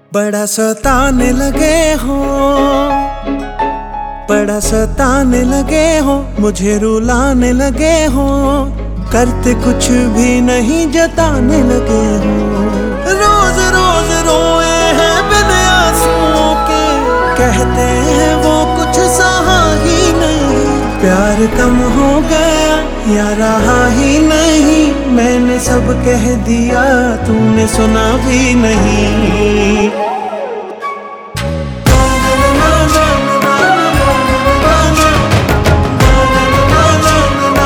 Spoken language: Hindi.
बड़ा सताने लगे हो, बड़ा सताने लगे हो, मुझे रुलाने लगे हो, करते कुछ भी नहीं जताने लगे हो। रोज रोज रोए हैं बिन आंसुओं के, कहते हैं वो कुछ सहा ही नहीं। प्यार कम हो गया या रहा ही नहीं, मैंने सब कह दिया तूने सुना भी नहीं।